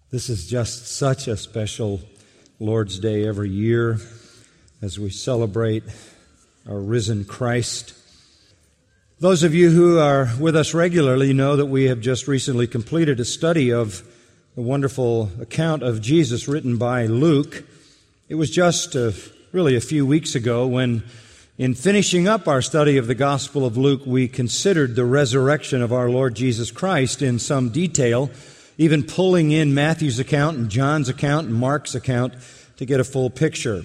This is just such a special Lord's Day every year as we celebrate our risen Christ. Those of you who are with us regularly know that we have just recently completed a study of the wonderful account of Jesus written by Luke. It was just really a few weeks ago when, in finishing up our study of the Gospel of Luke, we considered the resurrection of our Lord Jesus Christ in some detail, even pulling in Matthew's account and John's account and Mark's account to get a full picture.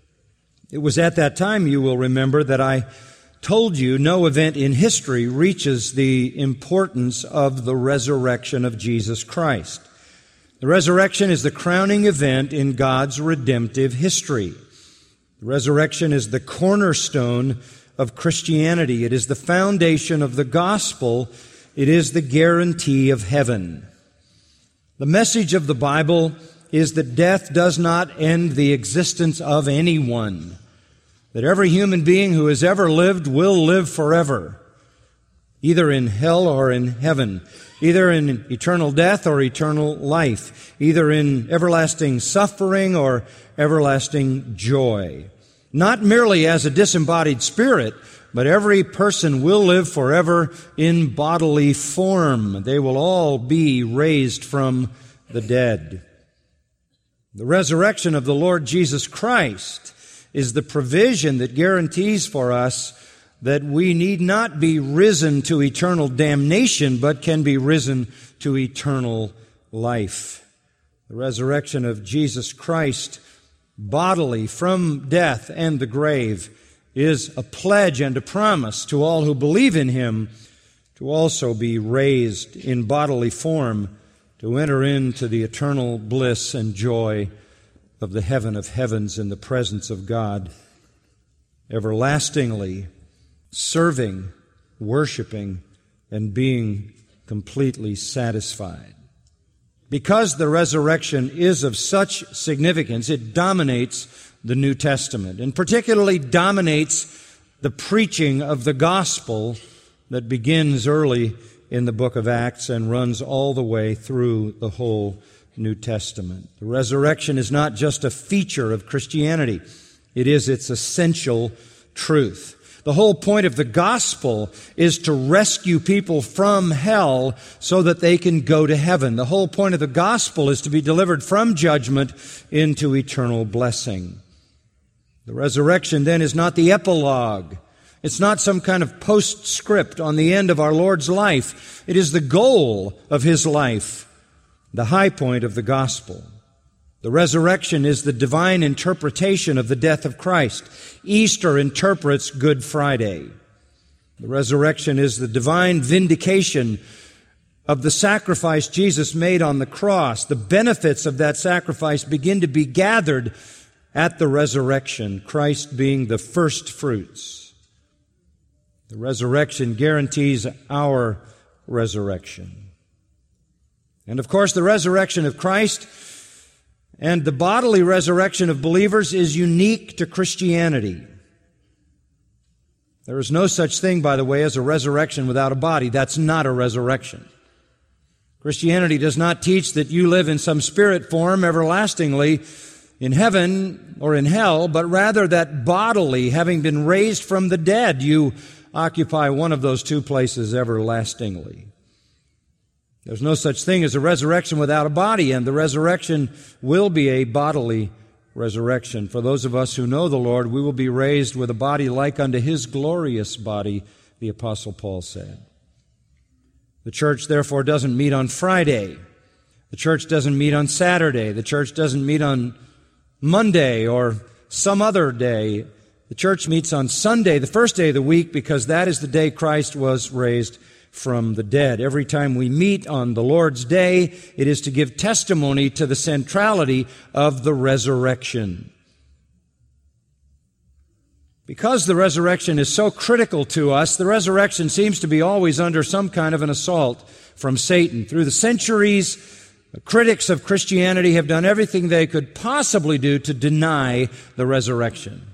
It was at that time, you will remember, that I told you no event in history reaches the importance of the resurrection of Jesus Christ. The resurrection is the crowning event in God's redemptive history. The resurrection is the cornerstone of Christianity. It is the foundation of the gospel. It is the guarantee of heaven. The message of the Bible is that death does not end the existence of anyone, that every human being who has ever lived will live forever, either in hell or in heaven, either in eternal death or eternal life, either in everlasting suffering or everlasting joy. Not merely as a disembodied spirit, but every person will live forever in bodily form. They will all be raised from the dead. The resurrection of the Lord Jesus Christ is the provision that guarantees for us that we need not be risen to eternal damnation, but can be risen to eternal life. The resurrection of Jesus Christ bodily from death and the grave is a pledge and a promise to all who believe in Him to also be raised in bodily form to enter into the eternal bliss and joy of the heaven of heavens in the presence of God, everlastingly serving, worshiping, and being completely satisfied. Because the resurrection is of such significance, it dominates the New Testament, and particularly dominates the preaching of the gospel that begins early in the book of Acts and runs all the way through the whole New Testament. The resurrection is not just a feature of Christianity. It is its essential truth. The whole point of the gospel is to rescue people from hell so that they can go to heaven. The whole point of the gospel is to be delivered from judgment into eternal blessing. The resurrection then is not the epilogue. It's not some kind of postscript on the end of our Lord's life. It is the goal of His life, the high point of the gospel. The resurrection is the divine interpretation of the death of Christ. Easter interprets Good Friday. The resurrection is the divine vindication of the sacrifice Jesus made on the cross. The benefits of that sacrifice begin to be gathered at the resurrection, Christ being the first fruits. The resurrection guarantees our resurrection. And of course, the resurrection of Christ and the bodily resurrection of believers is unique to Christianity. There is no such thing, by the way, as a resurrection without a body. That's not a resurrection. Christianity does not teach that you live in some spirit form everlastingly in heaven or in hell, but rather that bodily, having been raised from the dead, you occupy one of those two places everlastingly. There's no such thing as a resurrection without a body, and the resurrection will be a bodily resurrection. For those of us who know the Lord, we will be raised with a body like unto His glorious body, the Apostle Paul said. The church, therefore, doesn't meet on Friday. The church doesn't meet on Saturday. The church doesn't meet on Monday or some other day. The church meets on Sunday, the first day of the week, because that is the day Christ was raised from the dead. Every time we meet on the Lord's Day, it is to give testimony to the centrality of the resurrection. Because the resurrection is so critical to us, the resurrection seems to be always under some kind of an assault from Satan. Through the centuries, the critics of Christianity have done everything they could possibly do to deny the resurrection.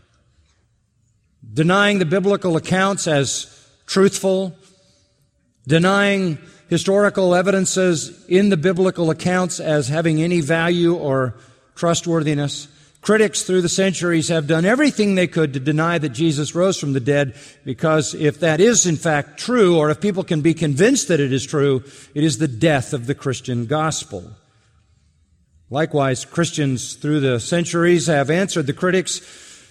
Denying the biblical accounts as truthful, denying historical evidences in the biblical accounts as having any value or trustworthiness. Critics through the centuries have done everything they could to deny that Jesus rose from the dead, because if that is in fact true, or if people can be convinced that it is true, it is the death of the Christian gospel. Likewise, Christians through the centuries have answered the critics'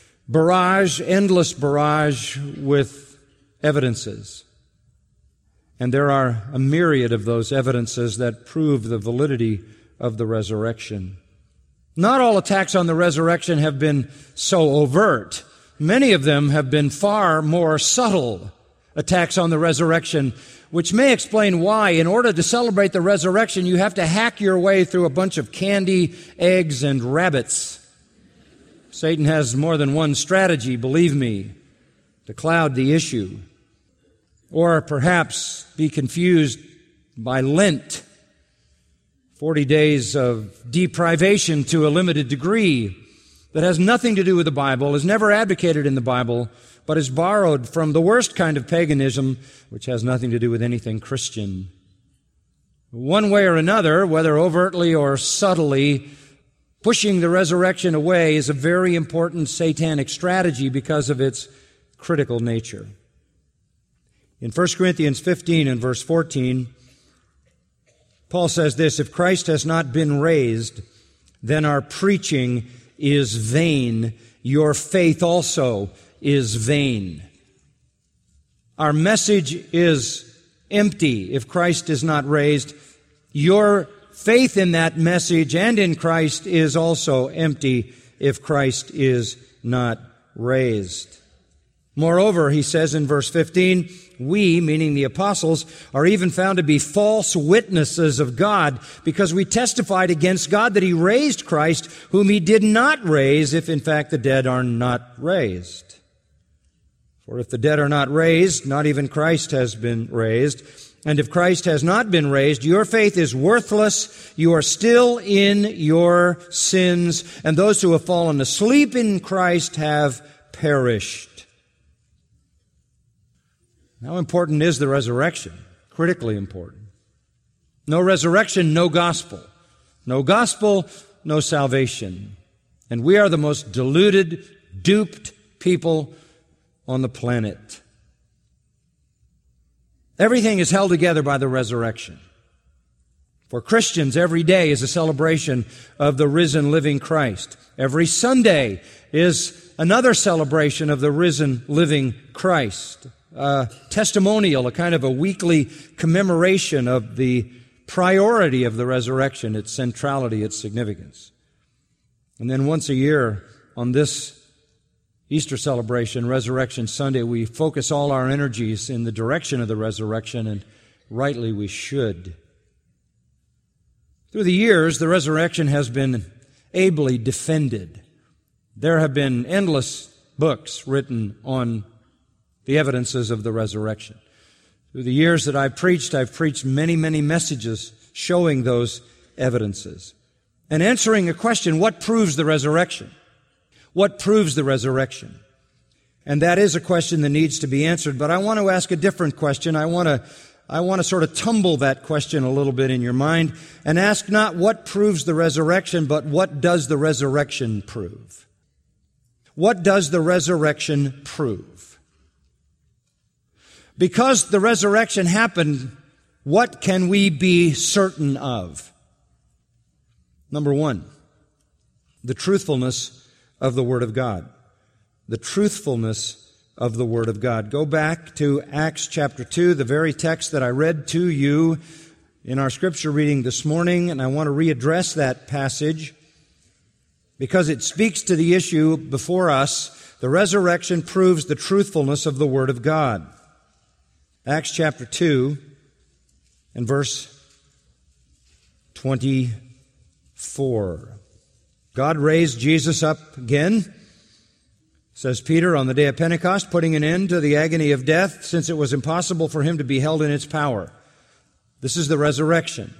endless barrage with evidences. And there are a myriad of those evidences that prove the validity of the resurrection. Not all attacks on the resurrection have been so overt. Many of them have been far more subtle attacks on the resurrection, which may explain why, in order to celebrate the resurrection, you have to hack your way through a bunch of candy, eggs, and rabbits. Satan has more than one strategy, believe me, to cloud the issue. Or perhaps be confused by Lent, 40 days of deprivation to a limited degree that has nothing to do with the Bible, is never advocated in the Bible, but is borrowed from the worst kind of paganism, which has nothing to do with anything Christian. One way or another, whether overtly or subtly, pushing the resurrection away is a very important satanic strategy because of its critical nature. In 1 Corinthians 15 and verse 14, Paul says this, "If Christ has not been raised, then our preaching is vain. Your faith also is vain." Our message is empty if Christ is not raised. Your faith in that message and in Christ is also empty if Christ is not raised. Moreover, he says in verse 15, we, meaning the apostles, are even found to be false witnesses of God, because we testified against God that He raised Christ, whom He did not raise, if in fact the dead are not raised. For if the dead are not raised, not even Christ has been raised. And if Christ has not been raised, your faith is worthless. You are still in your sins, and those who have fallen asleep in Christ have perished. How important is the resurrection? Critically important. No resurrection, no gospel. No gospel, no salvation. And we are the most deluded, duped people on the planet. Everything is held together by the resurrection. For Christians, every day is a celebration of the risen, living Christ. Every Sunday is another celebration of the risen, living Christ. A testimonial, a kind of a weekly commemoration of the priority of the resurrection, its centrality, its significance. And then once a year on this Easter celebration, Resurrection Sunday, we focus all our energies in the direction of the resurrection, and rightly we should. Through the years, the resurrection has been ably defended. There have been endless books written on the evidences of the resurrection. Through the years that I've preached many, many messages showing those evidences. And answering a question, what proves the resurrection? What proves the resurrection? And that is a question that needs to be answered, but I want to ask a different question. I want to sort of tumble that question a little bit in your mind and ask not what proves the resurrection, but what does the resurrection prove? What does the resurrection prove? Because the resurrection happened, what can we be certain of? Number one, the truthfulness of the Word of God. The truthfulness of the Word of God. Go back to Acts chapter 2, the very text that I read to you in our scripture reading this morning, and I want to readdress that passage because it speaks to the issue before us. The resurrection proves the truthfulness of the Word of God. Acts chapter 2 and verse 24. God raised Jesus up again, says Peter, on the day of Pentecost, putting an end to the agony of death, since it was impossible for him to be held in its power. This is the resurrection.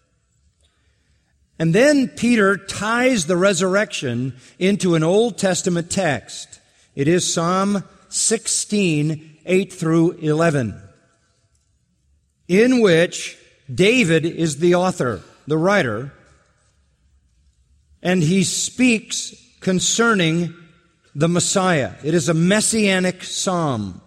And then Peter ties the resurrection into an Old Testament text. It is Psalm 16, 8 through 11. In which David is the author, the writer, and he speaks concerning the Messiah. It is a messianic psalm.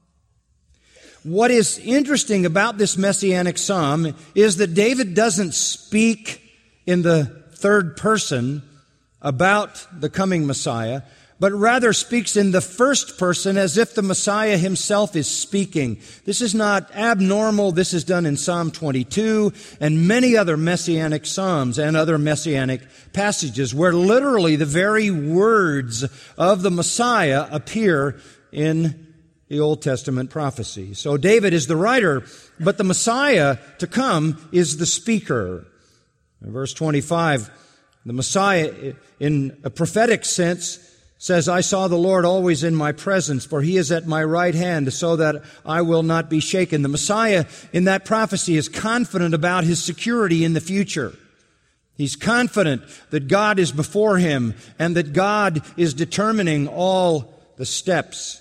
What is interesting about this messianic psalm is that David doesn't speak in the third person about the coming Messiah, but rather speaks in the first person as if the Messiah himself is speaking. This is not abnormal. This is done in Psalm 22 and many other messianic psalms and other messianic passages where literally the very words of the Messiah appear in the Old Testament prophecy. So David is the writer, but the Messiah to come is the speaker. In verse 25, the Messiah, in a prophetic sense, says, I saw the Lord always in my presence, for he is at my right hand, so that I will not be shaken. The Messiah in that prophecy is confident about his security in the future. He's confident that God is before him and that God is determining all the steps.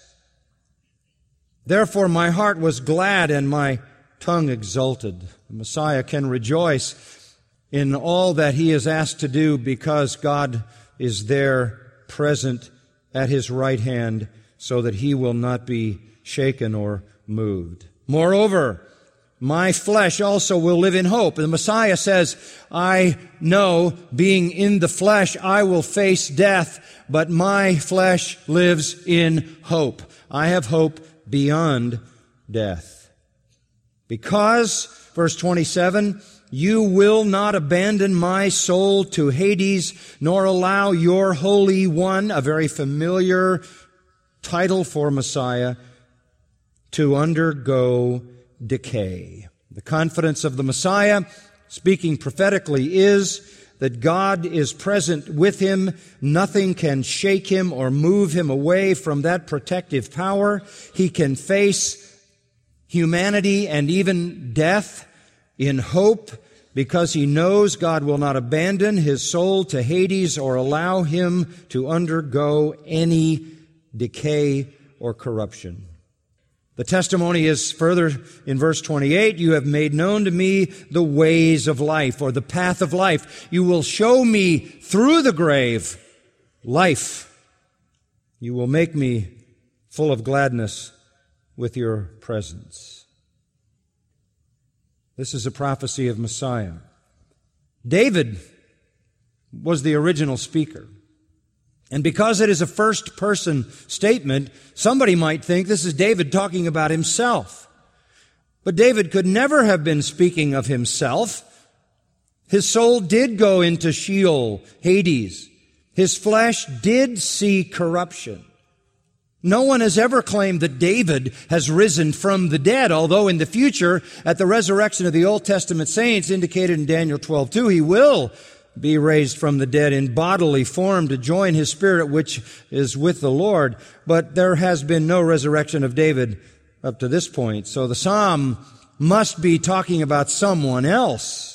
Therefore my heart was glad and my tongue exulted. The Messiah can rejoice in all that he is asked to do because God is there present at his right hand so that he will not be shaken or moved. Moreover, my flesh also will live in hope. The Messiah says, I know being in the flesh I will face death, but my flesh lives in hope. I have hope beyond death. Because, verse 27, you will not abandon my soul to Hades, nor allow your Holy One, a very familiar title for Messiah, to undergo decay. The confidence of the Messiah, speaking prophetically, is that God is present with him. Nothing can shake him or move him away from that protective power. He can face humanity and even death in hope because he knows God will not abandon his soul to Hades or allow him to undergo any decay or corruption. The testimony is further in verse 28, you have made known to me the ways of life, or the path of life. You will show me through the grave life. You will make me full of gladness with your presence. This is a prophecy of Messiah. David was the original speaker. And because it is a first-person statement, somebody might think this is David talking about himself. But David could never have been speaking of himself. His soul did go into Sheol, Hades. His flesh did see corruption. No one has ever claimed that David has risen from the dead, although in the future, at the resurrection of the Old Testament saints, indicated in Daniel 12:2, he will be raised from the dead in bodily form to join his spirit, which is with the Lord. But there has been no resurrection of David up to this point. So the psalm must be talking about someone else.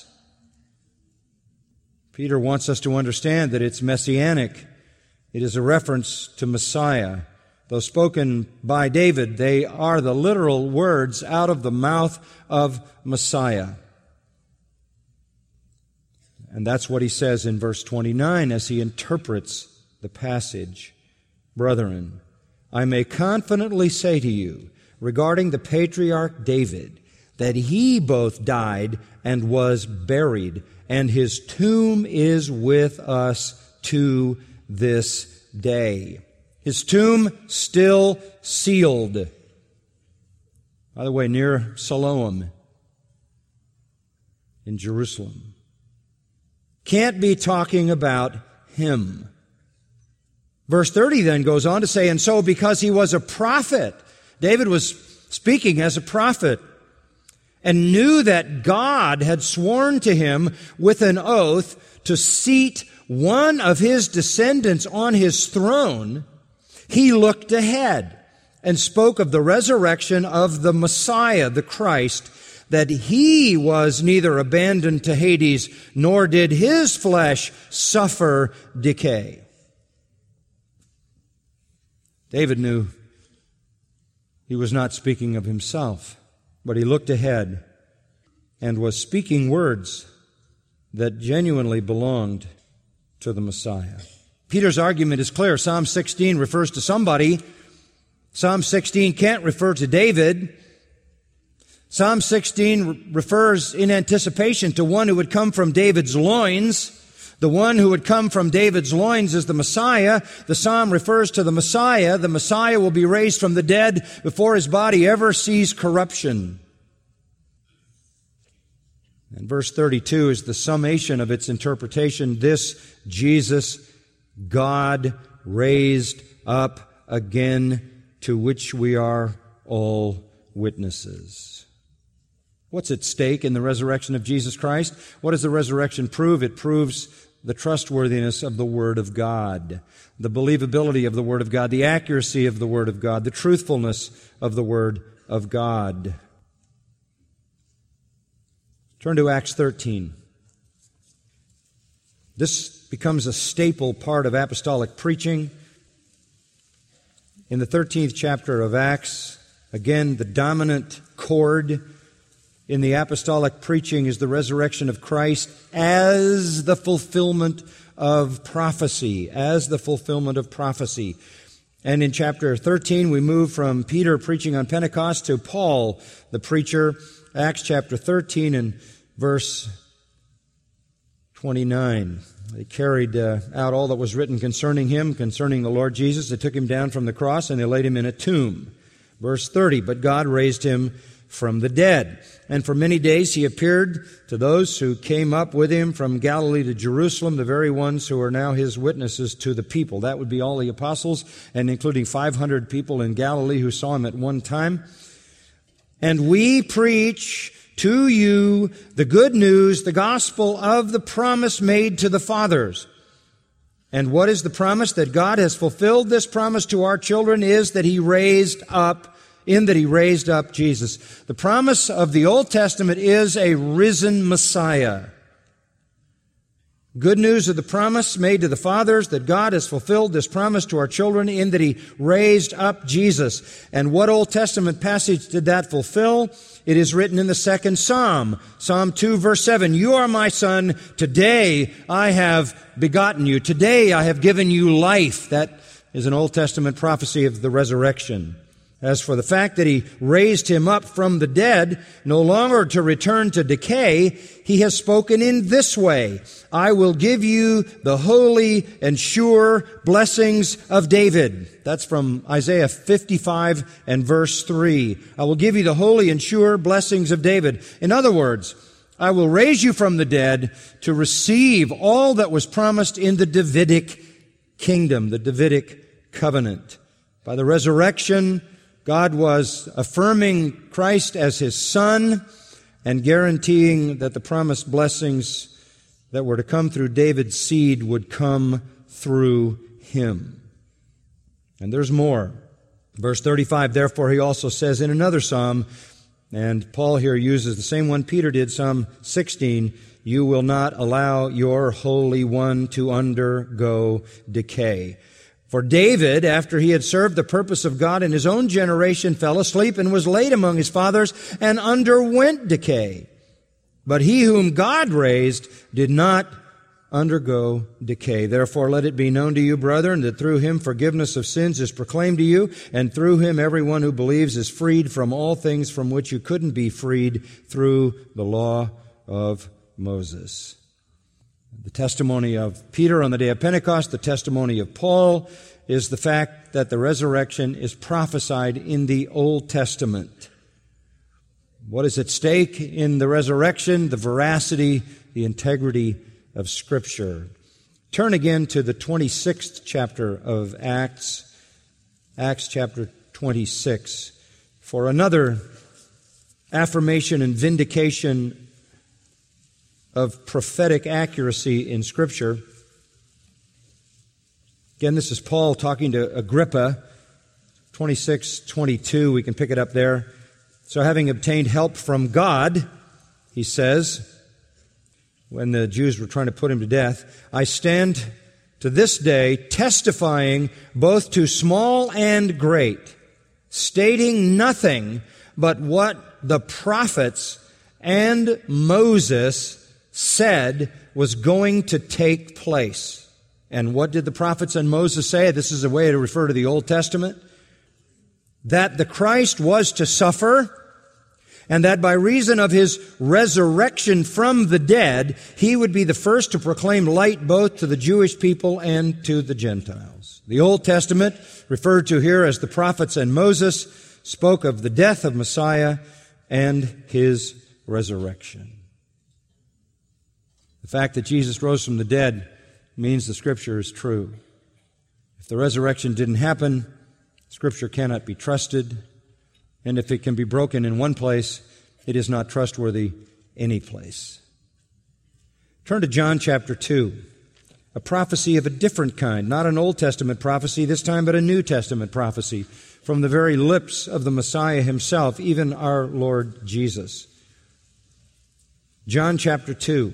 Peter wants us to understand that it's messianic. It is a reference to Messiah. Though spoken by David, they are the literal words out of the mouth of Messiah. And that's what he says in verse 29 as he interprets the passage. Brethren, I may confidently say to you regarding the patriarch David that he both died and was buried, and his tomb is with us to this day. His tomb still sealed. By the way, near Siloam in Jerusalem. Can't be talking about him. Verse 30 then goes on to say, and so because he was a prophet, David was speaking as a prophet, and knew that God had sworn to him with an oath to seat one of his descendants on his throne, he looked ahead and spoke of the resurrection of the Messiah, the Christ, that he was neither abandoned to Hades, nor did his flesh suffer decay. David knew he was not speaking of himself, but he looked ahead. and was speaking words that genuinely belonged to the Messiah. Peter's argument is clear. Psalm 16 refers to somebody. Psalm 16 can't refer to David. Psalm 16 refers in anticipation to one who would come from David's loins. The one who would come from David's loins is the Messiah. The psalm refers to the Messiah. The Messiah will be raised from the dead before his body ever sees corruption. And verse 32 is the summation of its interpretation. This Jesus God raised up again, to which we are all witnesses. What's at stake in the resurrection of Jesus Christ? What does the resurrection prove? It proves the trustworthiness of the Word of God, the believability of the Word of God, the accuracy of the Word of God, the truthfulness of the Word of God. Turn to Acts 13. This becomes a staple part of apostolic preaching. In the 13th chapter of Acts, again, the dominant chord in the apostolic preaching is the resurrection of Christ as the fulfillment of prophecy, as the fulfillment of prophecy. And in chapter 13, we move from Peter preaching on Pentecost to Paul, the preacher. Acts chapter 13 and verse 29. They carried out all that was written concerning him, concerning the Lord Jesus. They took him down from the cross and they laid him in a tomb. Verse 30, but God raised him from the dead. And for many days he appeared to those who came up with him from Galilee to Jerusalem, the very ones who are now his witnesses to the people. That would be all the apostles, and including 500 people in Galilee who saw him at one time. And we preach to you the good news, the gospel of the promise made to the fathers. And what is the promise? That God has fulfilled this promise to our children is that He raised up Jesus. The promise of the Old Testament is a risen Messiah. Good news of the promise made to the fathers that God has fulfilled this promise to our children in that He raised up Jesus. And what Old Testament passage did that fulfill? It is written in the second Psalm, Psalm 2, verse 7, you are my son, today I have begotten you. Today I have given you life. That is an Old Testament prophecy of the resurrection. As for the fact that He raised Him up from the dead, no longer to return to decay, He has spoken in this way, I will give you the holy and sure blessings of David. That's from Isaiah 55 and verse 3. I will give you the holy and sure blessings of David. In other words, I will raise you from the dead to receive all that was promised in the Davidic kingdom, the Davidic covenant. By the resurrection, God was affirming Christ as His Son and guaranteeing that the promised blessings that were to come through David's seed would come through Him. And there's more. Verse 35, therefore He also says in another psalm, and Paul here uses the same one Peter did, Psalm 16, you will not allow your Holy One to undergo decay. For David, after he had served the purpose of God in his own generation, fell asleep and was laid among his fathers and underwent decay. But he whom God raised did not undergo decay. Therefore let it be known to you, brethren, that through Him forgiveness of sins is proclaimed to you, and through Him everyone who believes is freed from all things from which you couldn't be freed through the law of Moses. The testimony of Peter on the day of Pentecost, the testimony of Paul, is the fact that the resurrection is prophesied in the Old Testament. What is at stake in the resurrection? The veracity, the integrity of Scripture. Turn again to the 26th chapter of Acts, Acts chapter 26, for another affirmation and vindication of prophetic accuracy in Scripture. Again, this is Paul talking to Agrippa, 26:22. We can pick it up there. So having obtained help from God, he says, when the Jews were trying to put him to death, I stand to this day testifying both to small and great, stating nothing but what the prophets and Moses said was going to take place. And what did the prophets and Moses say? This is a way to refer to the Old Testament. That the Christ was to suffer, and that by reason of His resurrection from the dead, He would be the first to proclaim light both to the Jewish people and to the Gentiles. The Old Testament, referred to here as the prophets and Moses, spoke of the death of Messiah and His resurrection. The fact that Jesus rose from the dead means the Scripture is true. If the resurrection didn't happen, Scripture cannot be trusted, and if it can be broken in one place, it is not trustworthy any place. Turn to John chapter 2, a prophecy of a different kind, not an Old Testament prophecy this time, but a New Testament prophecy from the very lips of the Messiah Himself, even our Lord Jesus. John chapter 2,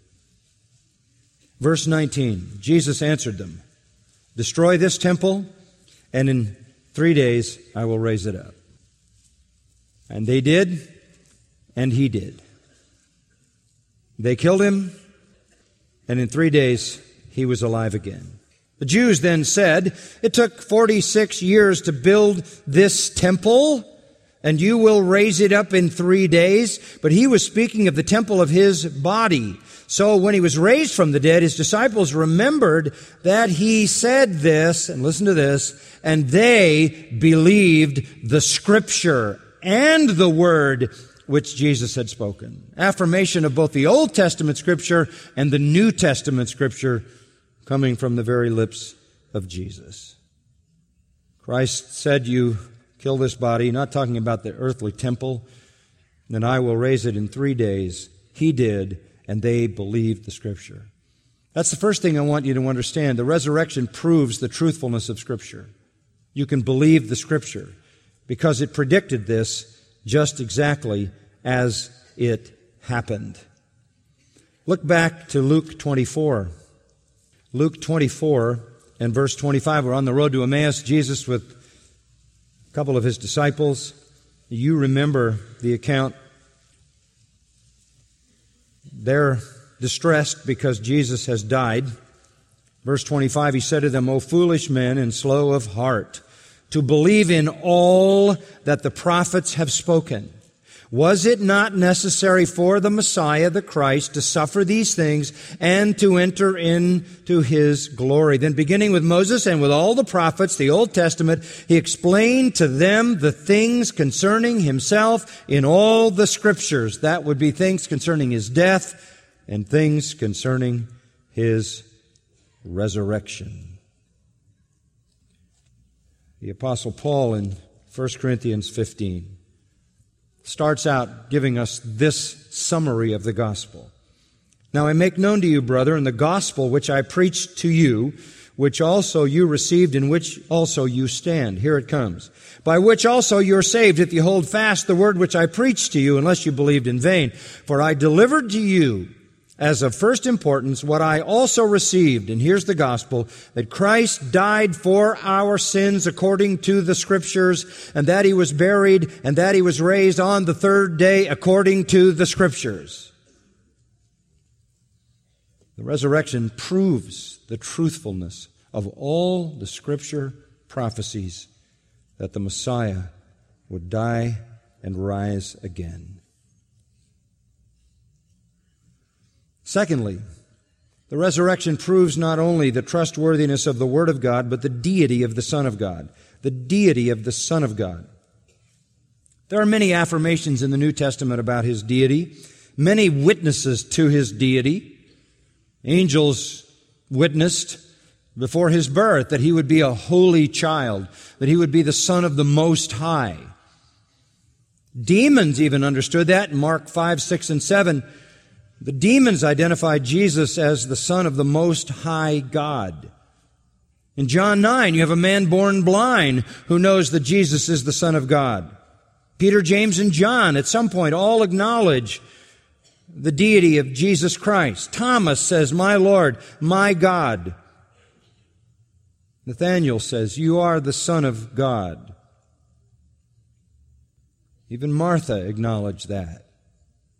verse 19, Jesus answered them, "Destroy this temple, and in 3 days I will raise it up." And they did, and He did. They killed Him, and in 3 days He was alive again. The Jews then said, "It took 46 years to build this temple, and you will raise it up in 3 days." But He was speaking of the temple of His body. So when He was raised from the dead, His disciples remembered that He said this, and listen to this, and they believed the Scripture and the word which Jesus had spoken. Affirmation of both the Old Testament Scripture and the New Testament Scripture coming from the very lips of Jesus. Christ said, "You kill this body," not talking about the earthly temple, "then I will raise it in 3 days." He did, and they believed the Scripture. That's the first thing I want you to understand. The resurrection proves the truthfulness of Scripture. You can believe the Scripture because it predicted this just exactly as it happened. Look back to Luke 24. Luke 24 and verse 25. We're on the road to Emmaus. Jesus with a couple of His disciples. You remember the account. They're distressed because Jesus has died. Verse 25, He said to them, "O foolish men and slow of heart, to believe in all that the prophets have spoken. Was it not necessary for the Messiah, the Christ, to suffer these things and to enter into His glory?" Then beginning with Moses and with all the prophets, the Old Testament, He explained to them the things concerning Himself in all the Scriptures. That would be things concerning His death and things concerning His resurrection. The Apostle Paul in 1 Corinthians 15 starts out giving us this summary of the gospel. "Now I make known to you, brethren, the gospel which I preached to you, which also you received, in which also you stand." Here it comes. "By which also you are saved, if you hold fast the word which I preached to you, unless you believed in vain. For I delivered to you as of first importance what I also received," and here's the gospel, "that Christ died for our sins according to the Scriptures, and that He was buried, and that He was raised on the 3rd day according to the Scriptures." The resurrection proves the truthfulness of all the Scripture prophecies that the Messiah would die and rise again. Secondly, the resurrection proves not only the trustworthiness of the Word of God, but the deity of the Son of God. The deity of the Son of God. There are many affirmations in the New Testament about His deity, many witnesses to His deity. Angels witnessed before His birth that He would be a holy child, that He would be the Son of the Most High. Demons even understood that in Mark 5, 6, and 7. The demons identified Jesus as the Son of the Most High God. In John 9, you have a man born blind who knows that Jesus is the Son of God. Peter, James, and John at some point all acknowledge the deity of Jesus Christ. Thomas says, "My Lord, my God." Nathanael says, "You are the Son of God." Even Martha acknowledged that.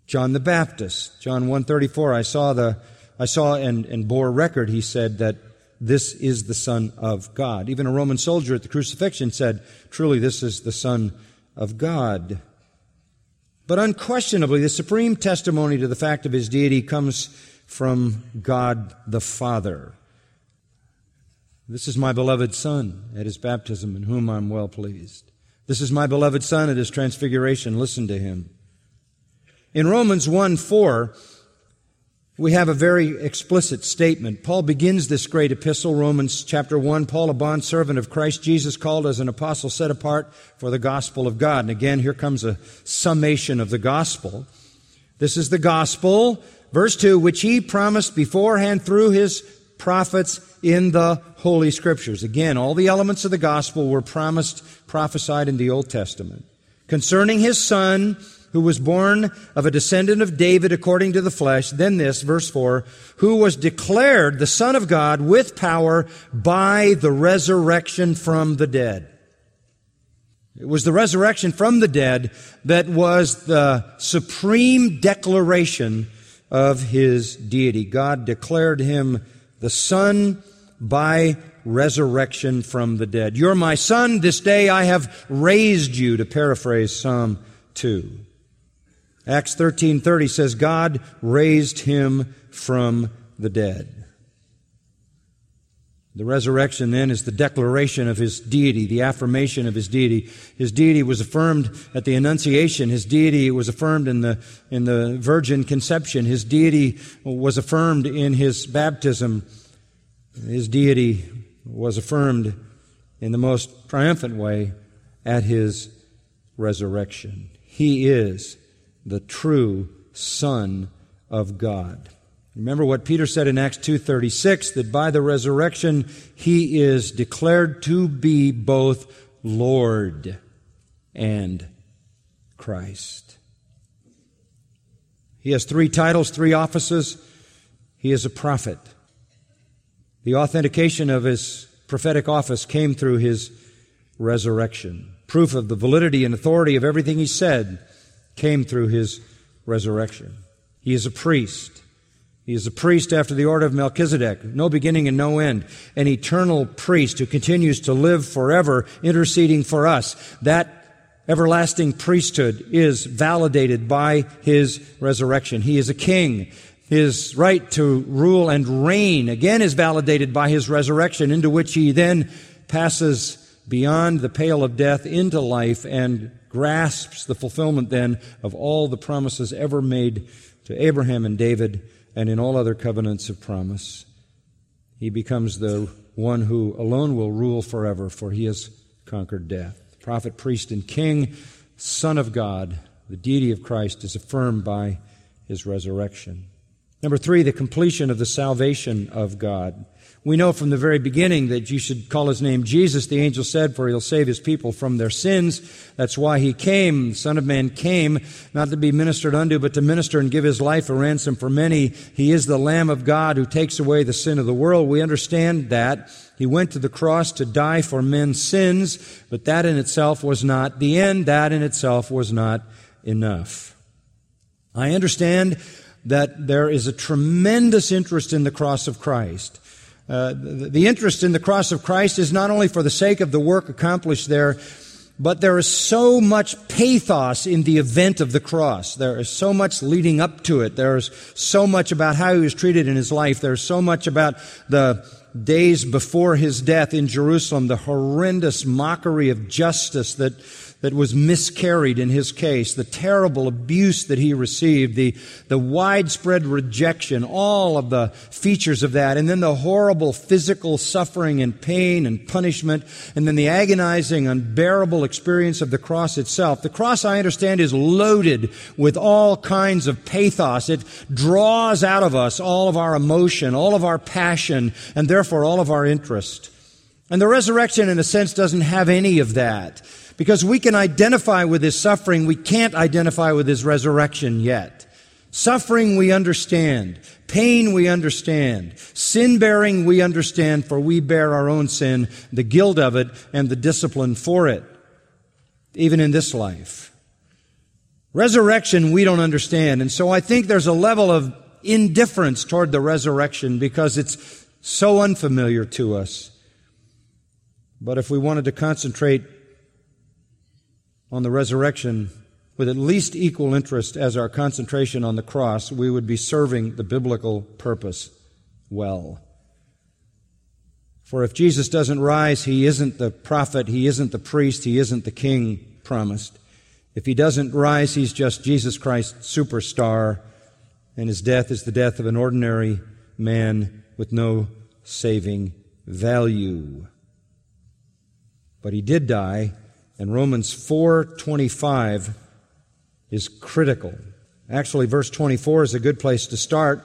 John the Baptist, John 1:34, I saw and bore record, he said, that this is the Son of God. Even a Roman soldier at the crucifixion said, truly this is the Son of God. But unquestionably, the supreme testimony to the fact of his deity comes from God the Father. This is my beloved Son at his baptism, in whom I am well pleased. This is my beloved Son at his transfiguration. Listen to him. In Romans 1:4, we have a very explicit statement. Paul begins this great epistle, Romans chapter 1, Paul, a bondservant of Christ Jesus, called as an apostle, set apart for the gospel of God. And again, here comes a summation of the gospel. This is the gospel, verse 2, which he promised beforehand through his prophets in the Holy Scriptures. Again, all the elements of the gospel were prophesied in the Old Testament. Concerning his Son, who was born of a descendant of David according to the flesh. Then this, verse 4, who was declared the Son of God with power by the resurrection from the dead. It was the resurrection from the dead that was the supreme declaration of his deity. God declared him the Son by resurrection from the dead. You're my Son, this day I have raised you, to paraphrase Psalm 2. Acts 13:30 says, God raised him from the dead. The resurrection then is the declaration of his deity, the affirmation of his deity. His deity was affirmed at the Annunciation. His deity was affirmed in the virgin conception. His deity was affirmed in his baptism. His deity was affirmed in the most triumphant way at his resurrection. He is the true Son of God. Remember what Peter said in Acts 2:36, that by the resurrection he is declared to be both Lord and Christ. He has 3 titles, 3 offices. He is a prophet. The authentication of his prophetic office came through his resurrection. Proof of the validity and authority of everything he said came through his resurrection. He is a priest. He is a priest after the order of Melchizedek, no beginning and no end, an eternal priest who continues to live forever, interceding for us. That everlasting priesthood is validated by his resurrection. He is a king. His right to rule and reign, again, is validated by his resurrection, into which he then passes beyond the pale of death into life and grasps the fulfillment then of all the promises ever made to Abraham and David and in all other covenants of promise. He becomes the one who alone will rule forever, for he has conquered death. Prophet, priest, and king, Son of God, the deity of Christ is affirmed by his resurrection. Number 3, the completion of the salvation of God. We know from the very beginning that you should call his name Jesus, the angel said, for he'll save his people from their sins. That's why he came. The Son of Man came, not to be ministered unto, but to minister and give his life a ransom for many. He is the Lamb of God who takes away the sin of the world. We understand that. He went to the cross to die for men's sins, but that in itself was not the end. That in itself was not enough. I understand that there is a tremendous interest in the cross of Christ. The interest in the cross of Christ is not only for the sake of the work accomplished there, but there is so much pathos in the event of the cross. There is so much leading up to it. There is so much about how he was treated in his life. There's so much about the days before his death in Jerusalem, the horrendous mockery of justice that was miscarried in his case, the terrible abuse that he received, the widespread rejection, all of the features of that, and then the horrible physical suffering and pain and punishment, and then the agonizing, unbearable experience of the cross itself. The cross, I understand, is loaded with all kinds of pathos. It draws out of us all of our emotion, all of our passion, and therefore all of our interest. And the resurrection, in a sense, doesn't have any of that. Because we can identify with his suffering, we can't identify with his resurrection yet. Suffering we understand. Pain we understand. Sin-bearing we understand, for we bear our own sin, the guilt of it, and the discipline for it, even in this life. Resurrection we don't understand, and so I think there's a level of indifference toward the resurrection because it's so unfamiliar to us. But if we wanted to concentrate on the resurrection with at least equal interest as our concentration on the cross, we would be serving the biblical purpose well. For if Jesus doesn't rise, He isn't the prophet, He isn't the priest, He isn't the king promised. If He doesn't rise, He's just Jesus Christ, superstar, and His death is the death of an ordinary man with no saving value. But He did die, and Romans 4:25 is critical. Actually, verse 24 is a good place to start.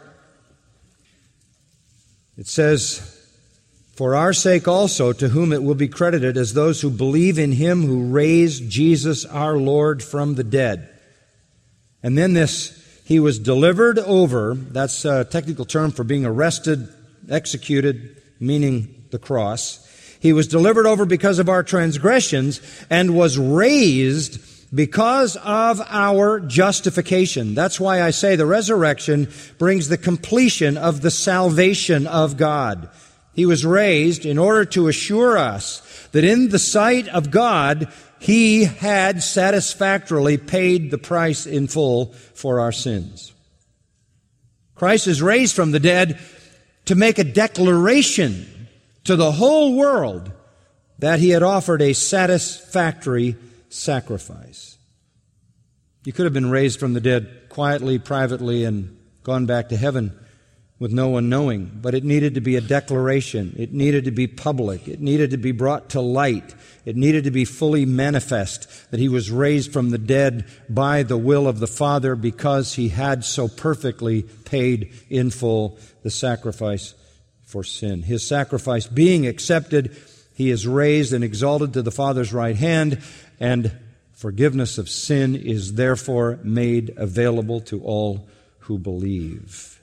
It says, "For our sake also, to whom it will be credited as those who believe in Him who raised Jesus our Lord from the dead." And then this, He was delivered over, that's a technical term for being arrested, executed, meaning the cross. He was delivered over because of our transgressions and was raised because of our justification. That's why I say the resurrection brings the completion of the salvation of God. He was raised in order to assure us that in the sight of God, He had satisfactorily paid the price in full for our sins. Christ is raised from the dead to make a declaration to the whole world that He had offered a satisfactory sacrifice. You could have been raised from the dead quietly, privately, and gone back to heaven with no one knowing, but it needed to be a declaration. It needed to be public. It needed to be brought to light. It needed to be fully manifest that He was raised from the dead by the will of the Father because He had so perfectly paid in full the sacrifice for sin. His sacrifice being accepted, He is raised and exalted to the Father's right hand, and forgiveness of sin is therefore made available to all who believe.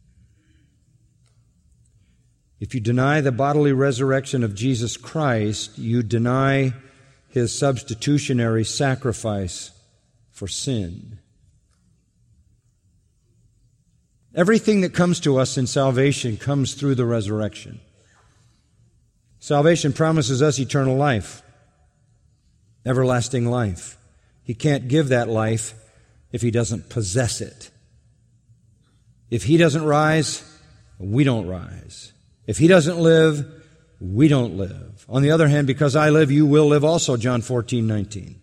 If you deny the bodily resurrection of Jesus Christ, you deny His substitutionary sacrifice for sin. Everything that comes to us in salvation comes through the resurrection. Salvation promises us eternal life, everlasting life. He can't give that life if He doesn't possess it. If He doesn't rise, we don't rise. If He doesn't live, we don't live. On the other hand, because I live, you will live also, John 14:19.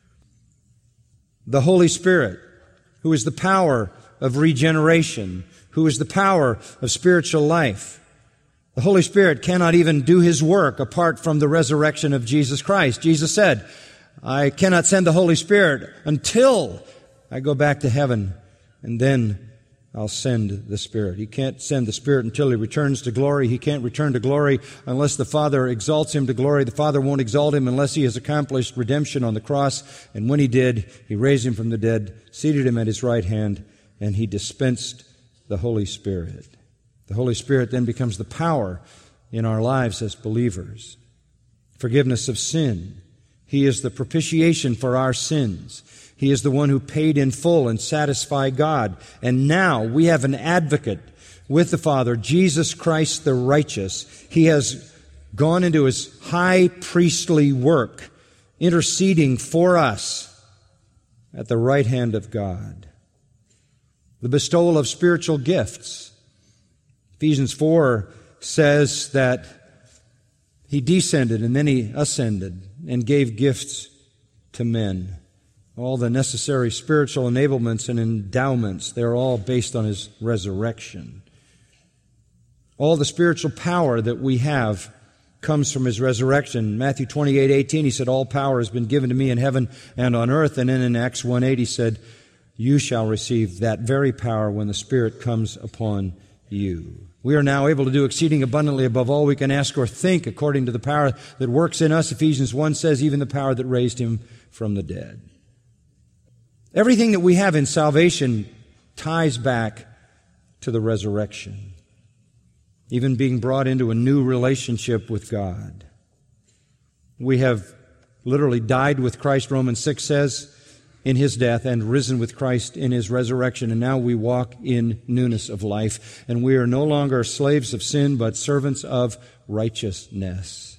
The Holy Spirit, who is the power of regeneration, who is the power of spiritual life. The Holy Spirit cannot even do His work apart from the resurrection of Jesus Christ. Jesus said, I cannot send the Holy Spirit until I go back to heaven, and then I'll send the Spirit. He can't send the Spirit until He returns to glory. He can't return to glory unless the Father exalts Him to glory. The Father won't exalt Him unless He has accomplished redemption on the cross. And when He did, He raised Him from the dead, seated Him at His right hand, and He dispensed the Holy Spirit. The Holy Spirit then becomes the power in our lives as believers. Forgiveness of sin. He is the propitiation for our sins. He is the one who paid in full and satisfied God. And now we have an advocate with the Father, Jesus Christ the righteous. He has gone into His high priestly work, interceding for us at the right hand of God. The bestowal of spiritual gifts. Ephesians 4 says that He descended and then He ascended and gave gifts to men. All the necessary spiritual enablements and endowments, they're all based on His resurrection. All the spiritual power that we have comes from His resurrection. Matthew 28:18, He said, all power has been given to me in heaven and on earth. And then in Acts 1:8, He said, you shall receive that very power when the Spirit comes upon you. We are now able to do exceeding abundantly above all we can ask or think according to the power that works in us. Ephesians 1 says, even the power that raised Him from the dead. Everything that we have in salvation ties back to the resurrection, even being brought into a new relationship with God. We have literally died with Christ, Romans 6 says. in His death and risen with Christ in His resurrection, and now we walk in newness of life. And we are no longer slaves of sin, but servants of righteousness.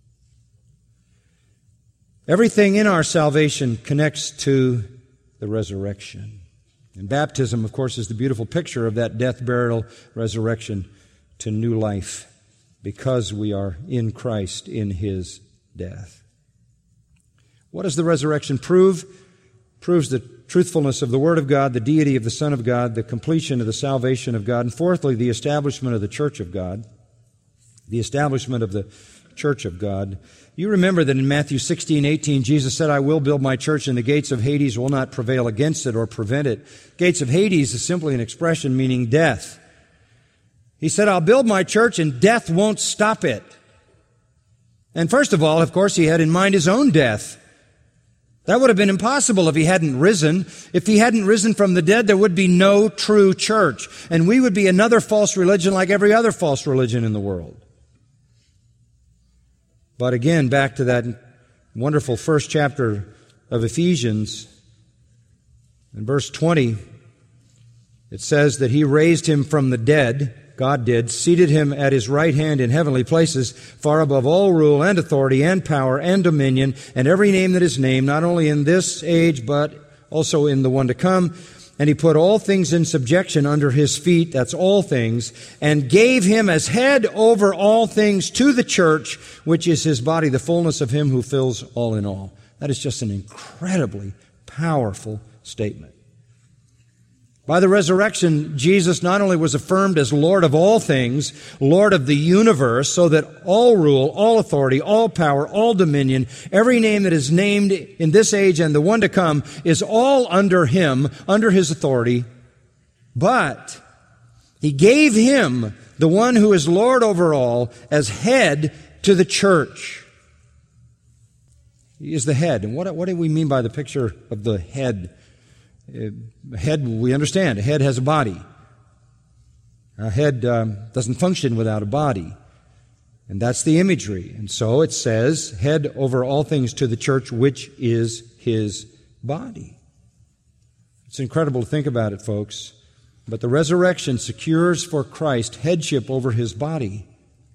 Everything in our salvation connects to the resurrection. And baptism, of course, is the beautiful picture of that death, burial, resurrection to new life, because we are in Christ in His death. What does the resurrection prove? It proves the truthfulness of the Word of God, the deity of the Son of God, the completion of the salvation of God, and fourthly, the establishment of the church of God. The establishment of the church of God. You remember that in Matthew 16:18, Jesus said, "I will build my church, and the gates of Hades will not prevail against it or prevent it." Gates of Hades is simply an expression meaning death. He said, "I'll build my church, and death won't stop it." And first of all, of course, He had in mind His own death. That would have been impossible if He hadn't risen. If He hadn't risen from the dead, there would be no true church. And we would be another false religion like every other false religion in the world. But again, back to that wonderful first chapter of Ephesians, in verse 20, it says that He raised Him from the dead, God did, seated Him at His right hand in heavenly places, far above all rule and authority and power and dominion, and every name that is named, not only in this age, but also in the one to come. And He put all things in subjection under His feet, that's all things, and gave Him as head over all things to the church, which is His body, the fullness of Him who fills all in all. That is just an incredibly powerful statement. By the resurrection, Jesus not only was affirmed as Lord of all things, Lord of the universe, so that all rule, all authority, all power, all dominion, every name that is named in this age and the one to come is all under Him, under His authority. But He gave Him, the one who is Lord over all, as head to the church. He is the head. And what do we mean by the picture of the head? Head, we understand. A head has a body. A head doesn't function without a body. And that's the imagery. And so it says, head over all things to the church, which is His body. It's incredible to think about it, folks. But the resurrection secures for Christ headship over His body.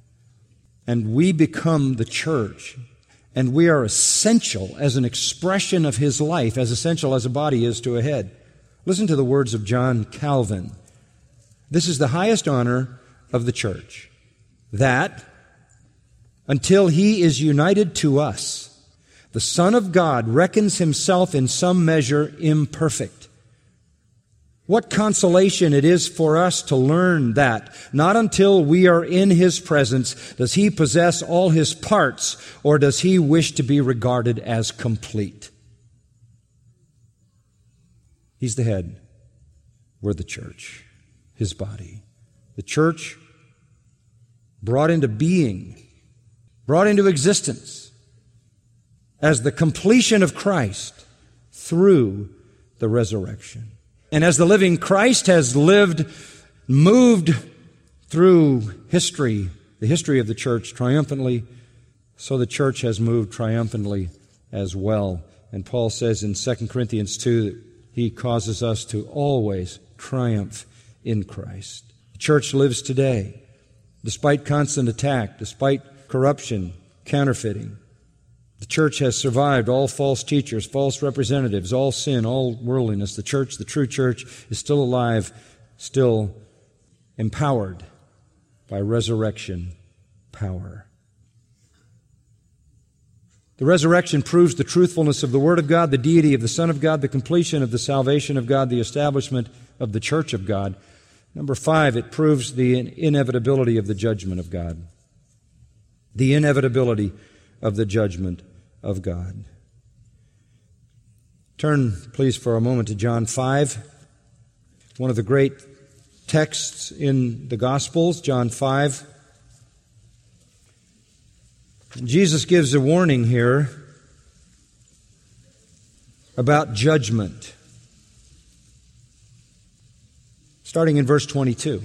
And we become the church. And we are essential as an expression of His life, as essential as a body is to a head. Listen to the words of John Calvin. This is the highest honor of the church, that until He is united to us, the Son of God reckons Himself in some measure imperfect. What consolation it is for us to learn that not until we are in His presence does He possess all His parts, or does He wish to be regarded as complete. He's the head. We're the church, His body. The church brought into being, brought into existence as the completion of Christ through the resurrection. And as the living Christ has moved through history, the history of the church triumphantly, so the church has moved triumphantly as well. And Paul says in 2 Corinthians 2 that he causes us to always triumph in Christ. The church lives today, despite constant attack, despite corruption, counterfeiting. The church has survived all false teachers, false representatives, all sin, all worldliness. The church, the true church, is still alive, still empowered by resurrection power. The resurrection proves the truthfulness of the Word of God, the deity of the Son of God, the completion of the salvation of God, the establishment of the church of God. Number 5, it proves the inevitability of the judgment of God. The inevitability of the judgment of God. Turn, please, for a moment to John 5, one of the great texts in the Gospels, John 5. Jesus gives a warning here about judgment, starting in verse 22.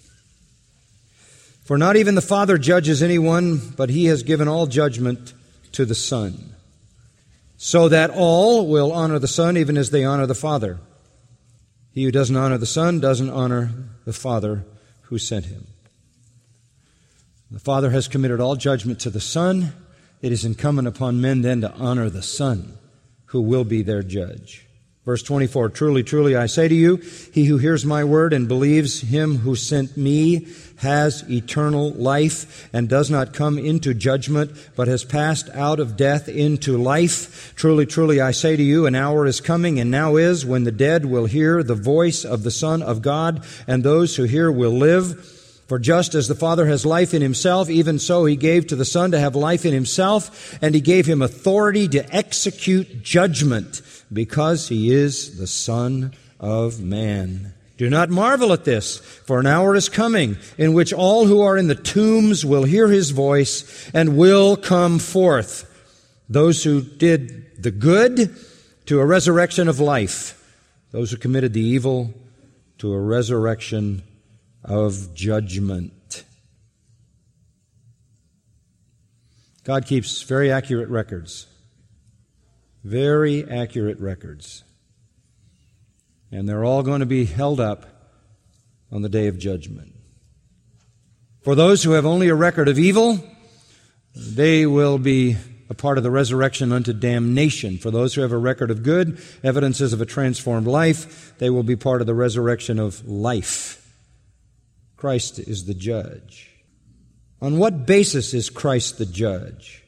For not even the Father judges anyone, but He has given all judgment to the Son. so that all will honor the Son even as they honor the Father. He who doesn't honor the Son doesn't honor the Father who sent him. The Father has committed all judgment to the Son. It is incumbent upon men then to honor the Son, who will be their judge. Verse 24, truly, truly, I say to you, he who hears my word and believes him who sent me has eternal life and does not come into judgment, but has passed out of death into life. Truly, truly, I say to you, an hour is coming and now is when the dead will hear the voice of the Son of God, and those who hear will live. For just as the Father has life in himself, even so he gave to the Son to have life in himself, and he gave him authority to execute judgment, because he is the Son of Man. Do not marvel at this, for an hour is coming in which all who are in the tombs will hear his voice and will come forth. Those who did the good to a resurrection of life, those who committed the evil to a resurrection of judgment. God keeps very accurate records. Very accurate records. And they're all going to be held up on the day of judgment. For those who have only a record of evil, they will be a part of the resurrection unto damnation. For those who have a record of good, evidences of a transformed life, they will be part of the resurrection of life. Christ is the judge. On what basis is Christ the judge?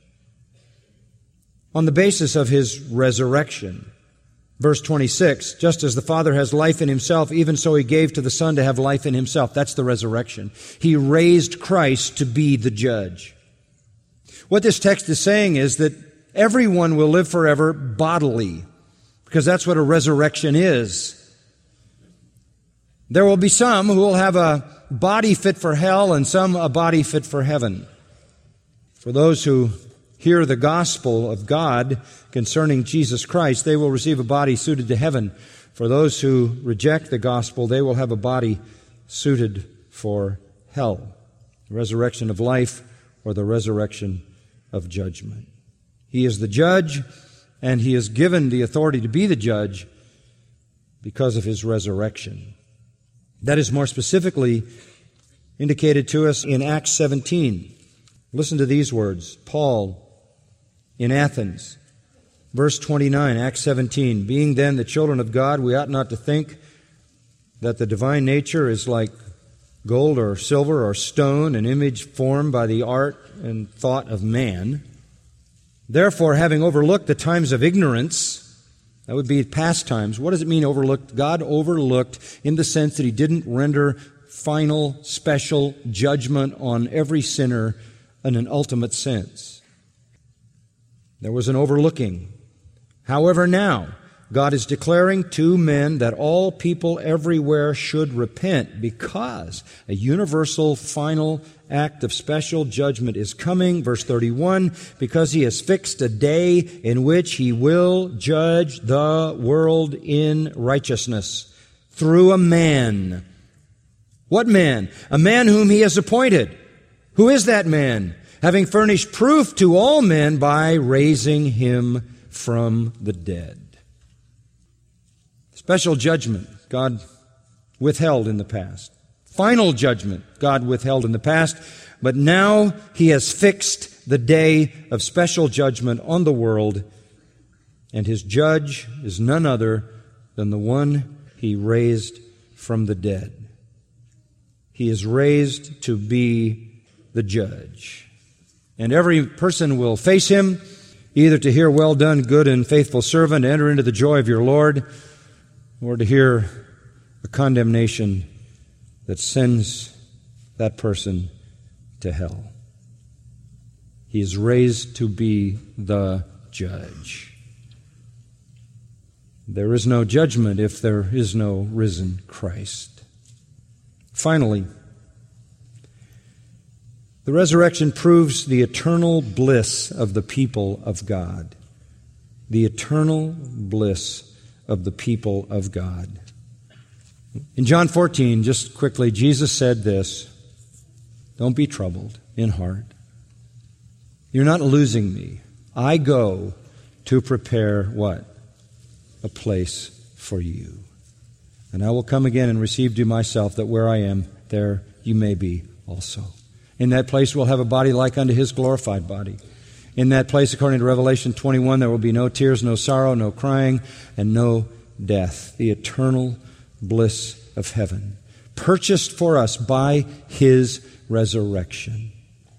On the basis of his resurrection. Verse 26, just as the Father has life in himself, even so he gave to the Son to have life in himself. That's the resurrection. He raised Christ to be the judge. What this text is saying is that everyone will live forever bodily, because that's what a resurrection is. There will be some who will have a body fit for hell and some a body fit for heaven. For those who hear the gospel of God concerning Jesus Christ, they will receive a body suited to heaven. For those who reject the gospel, they will have a body suited for hell, the resurrection of life or the resurrection of judgment. He is the judge, and he is given the authority to be the judge because of his resurrection. That is more specifically indicated to us in Acts 17. Listen to these words. Paul in Athens, verse 29, Acts 17, being then the children of God, we ought not to think that the divine nature is like gold or silver or stone, an image formed by the art and thought of man. Therefore, having overlooked the times of ignorance, that would be past times. What does it mean overlooked? God overlooked in the sense that he didn't render final, special judgment on every sinner in an ultimate sense. There was an overlooking. However, now, God is declaring to men that all people everywhere should repent because a universal final act of special judgment is coming. Verse 31, because he has fixed a day in which he will judge the world in righteousness through a man. What man? A man whom he has appointed. Who is that man? Having furnished proof to all men by raising him from the dead. Special judgment God withheld in the past. Final judgment God withheld in the past. But now he has fixed the day of special judgment on the world, and his judge is none other than the one he raised from the dead. He is raised to be the judge. And every person will face him, either to hear, well done, good and faithful servant, enter into the joy of your Lord, or to hear a condemnation that sends that person to hell. He is raised to be the judge. There is no judgment if there is no risen Christ. Finally, the resurrection proves the eternal bliss of the people of God. The eternal bliss of the people of God. In John 14, just quickly, Jesus said this, don't be troubled in heart. You're not losing me. I go to prepare what? A place for you. And I will come again and receive you myself, that where I am, there you may be also. In that place we'll have a body like unto his glorified body. In that place, according to Revelation 21, there will be no tears, no sorrow, no crying, and no death. The eternal bliss of heaven, purchased for us by his resurrection.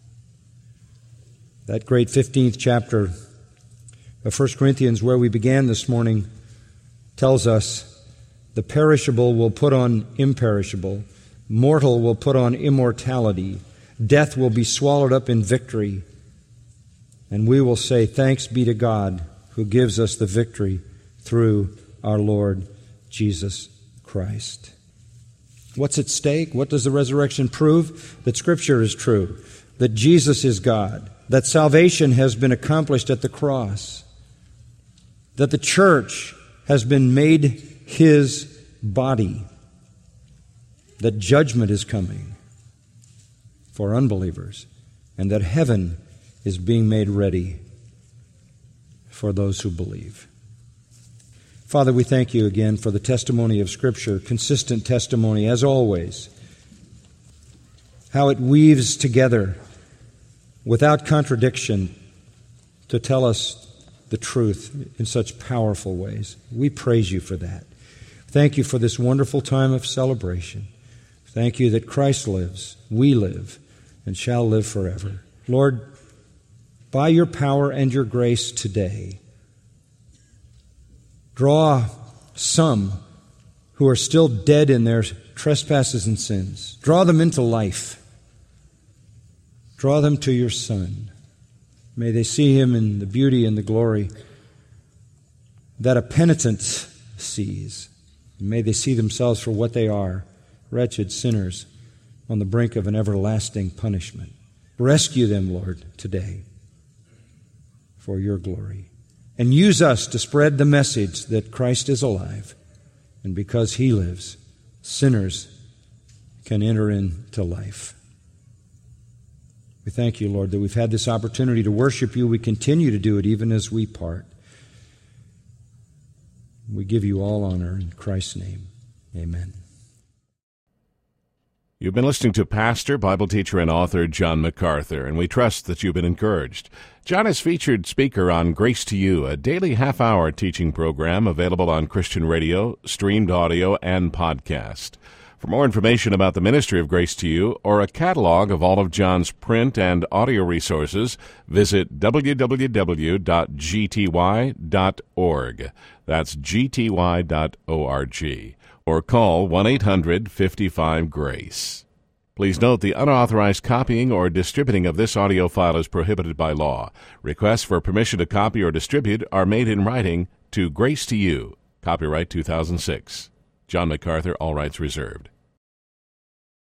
That great 15th chapter of 1 Corinthians, where we began this morning, tells us the perishable will put on imperishable, mortal will put on immortality, death will be swallowed up in victory, and we will say, thanks be to God who gives us the victory through our Lord Jesus Christ. What's at stake? What does the resurrection prove? That Scripture is true, that Jesus is God, that salvation has been accomplished at the cross, that the church has been made his body, that judgment is coming for unbelievers, and that heaven is being made ready for those who believe. Father, we thank you again for the testimony of Scripture, consistent testimony as always, how it weaves together without contradiction to tell us the truth in such powerful ways. We praise you for that. Thank you for this wonderful time of celebration. Thank you that Christ lives, we live, and shall live forever. Lord, by your power and your grace today, draw some who are still dead in their trespasses and sins. Draw them into life. Draw them to your Son. May they see him in the beauty and the glory that a penitent sees. May they see themselves for what they are, wretched sinners on the brink of an everlasting punishment. Rescue them, Lord, today for your glory. And use us to spread the message that Christ is alive. And because he lives, sinners can enter into life. We thank you, Lord, that we've had this opportunity to worship you. We continue to do it even as we part. We give you all honor in Christ's name. Amen. You've been listening to pastor, Bible teacher, and author John MacArthur, and we trust that you've been encouraged. John is featured speaker on Grace to You, a daily half-hour teaching program available on Christian radio, streamed audio, and podcast. For more information about the ministry of Grace to You or a catalog of all of John's print and audio resources, visit www.gty.org. That's gty.org. Or call 1-800-55-GRACE. Please note the unauthorized copying or distributing of this audio file is prohibited by law. Requests for permission to copy or distribute are made in writing to Grace to You. Copyright 2006. John MacArthur, all rights reserved.